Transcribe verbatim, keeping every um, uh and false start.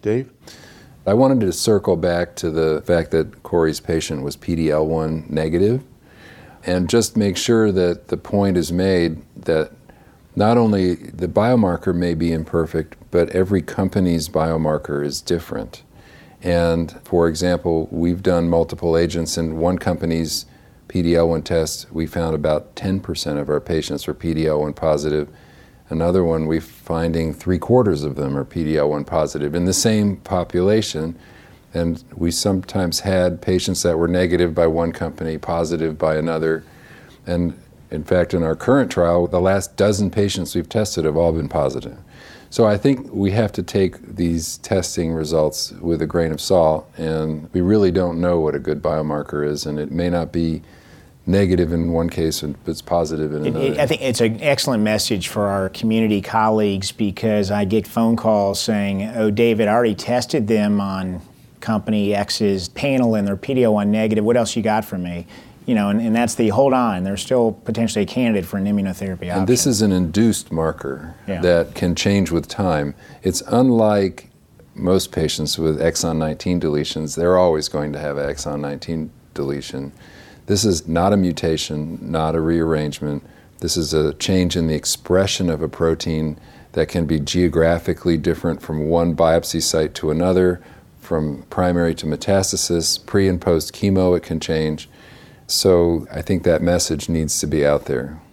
Dave? I wanted to circle back to the fact that Corey's patient was P D L one negative and just make sure that the point is made that not only the biomarker may be imperfect, but every company's biomarker is different. And for example, we've done multiple agents in one company's P D L one test. We found about ten percent of our patients were P D L one positive. Another one, we're finding three quarters of them are P D L one positive in the same population. And we sometimes had patients that were negative by one company, positive by another. And in fact, in our current trial, the last dozen patients we've tested have all been positive. So I think we have to take these testing results with a grain of salt, and we really don't know what a good biomarker is, and it may not be negative in one case and it's positive in another. It, it, I think it's an excellent message for our community colleagues, because I get phone calls saying, oh, David, I already tested them on company X's panel and they're P D L one negative. What else you got for me? You know, and, and that's the hold on. They're still potentially a candidate for an immunotherapy option. And this is an induced marker yeah. that can change with time. It's unlike most patients with exon nineteen deletions. They're always going to have an exon nineteen deletion. This is not a mutation, not a rearrangement. This is a change in the expression of a protein that can be geographically different from one biopsy site to another, from primary to metastasis, pre and post chemo it can change. So I think that message needs to be out there.